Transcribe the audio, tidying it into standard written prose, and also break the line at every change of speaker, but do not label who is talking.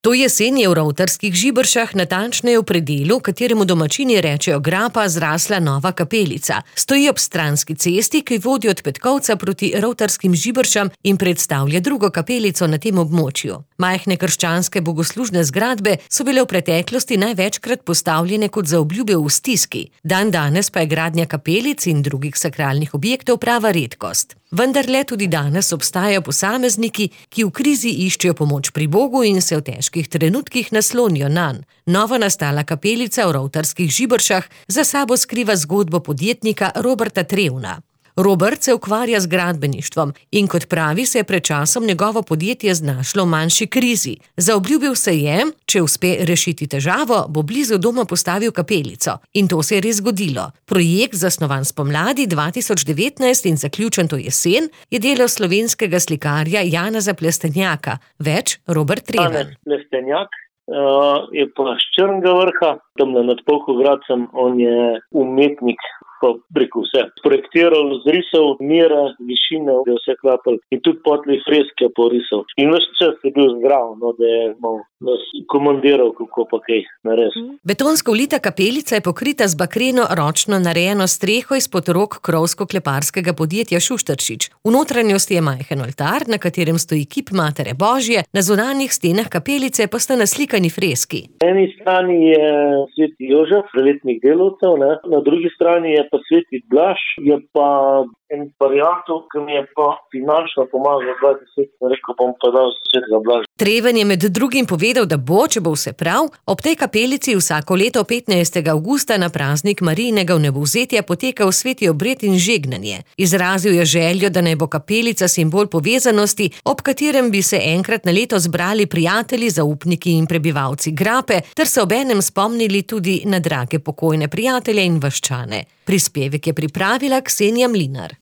To jesen je v Rovtarskih Žiberšah, natančneje v predelu, kateremu domačini rečejo Grapa, zrasla nova kapelica. Stoji ob stranski cesti, ki vodi od Petkovca proti Rovtarskim Žiberšam in predstavlja drugo kapelico na tem območju. Majhne krščanske bogoslužne zgradbe so bile v preteklosti največkrat postavljene kot zaobljube v stiski. Dandanes pa je gradnja kapelic in drugih sakralnih objektov prava redkost. Vendarle tudi danes obstajajo posamezniki, ki v krizi iščejo pomoč pri Bogu in se v težkih trenutkih naslonijo nanj. Novo nastala kapelica v Rovtarskih Žiberšah za sabo skriva zgodbo podjetnika Roberta Trevna. Robert se ukvarja z gradbeništvom in kot pravi, se je pred časom njegovo podjetje znašlo v manjši krizi. Zaobljubil se je, če uspe rešiti težavo, bo blizu doma postavil kapelico. In to se je res zgodilo. Projekt, zasnovan spomladi 2019 in zaključen to jesen, je delo slovenskega slikarja Janeza Plestenjaka. Več Robert Treven.
Janez Plestenjak je pa s Črnega Vrha, tamle nad Polhogradcem, on je umetnik, pa preko vse. Projektiral, zrisal mire, višine, da je vse klapal in tudi potli freske porisal. In ves čas je bil zdrav, da je nas komandiral, kako pa kaj narediti.
Betonsko ulita kapelica je pokrita z bakreno ročno narejeno streho izpod rok krovsko-kleparskega podjetja Šušteršič. V notranjosti je majhen oltar, na katerem stoji kip Matere Božje, na zunanjih stenah kapelice pa sta naslikani freski.
Na eni strani je sveti Jožef, preletnik delavcev, na drugi strani je pa sveti Blaž, je pa en variantov, ki mi je pa finančno pomagal 20, rekel bom pa dal svetega Blaža.
Treven je med drugim povedal, da bo, če bo vse prav, ob tej kapelici vsako leto 15. avgusta na praznik Marijinega vnebovzetja potekal sveti obred in žegnanje. Izrazil je željo, da naj bo kapelica simbol povezanosti, ob katerem bi se enkrat na leto zbrali prijatelji, zaupniki in prebivalci Grape, ter se obenem spomnili tudi na drage pokojne prijatelje in vaščane. Prispevek je pripravila Ksenija Mlinar.